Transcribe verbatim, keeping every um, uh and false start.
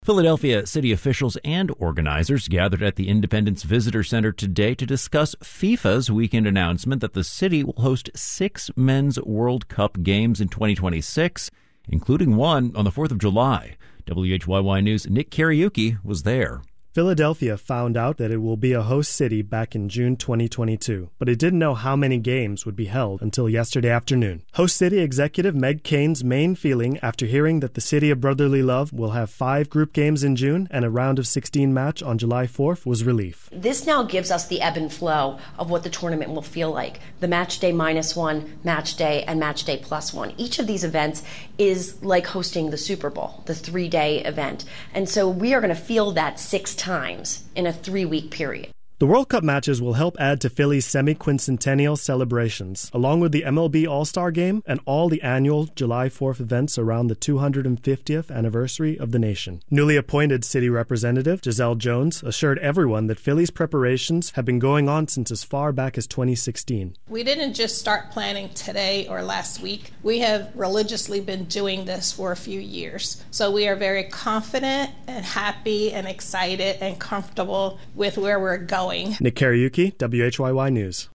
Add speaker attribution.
Speaker 1: Philadelphia city officials and organizers gathered at the Independence Visitor Center today to discuss FIFA's weekend announcement that the city will host six Men's World Cup games in twenty twenty-six, including one on the fourth of July. W H Y Y News' Nick Kariuki was there.
Speaker 2: Philadelphia found out that it will be a host city back in June twenty twenty-two, but it didn't know how many games would be held until yesterday afternoon. Host city executive Meg Kane's main feeling after hearing that the City of Brotherly Love will have five group games in June and a round of sixteen match on July fourth was relief.
Speaker 3: This now gives us the ebb and flow of what the tournament will feel like. The match day minus one, match day, and match day plus one. Each of these events is like hosting the Super Bowl, the three-day event. And so we are going to feel that six times in a three-week period.
Speaker 2: The World Cup matches will help add to Philly's semi-quincentennial celebrations, along with the M L B All-Star Game and all the annual July fourth events around the two hundred fiftieth anniversary of the nation. Newly appointed city representative Giselle Jones assured everyone that Philly's preparations have been going on since as far back as twenty sixteen.
Speaker 4: We didn't just start planning today or last week. We have religiously been doing this for a few years. So we are very confident and happy and excited and comfortable with where we're going.
Speaker 2: Nick Kariuki, W H Y Y News.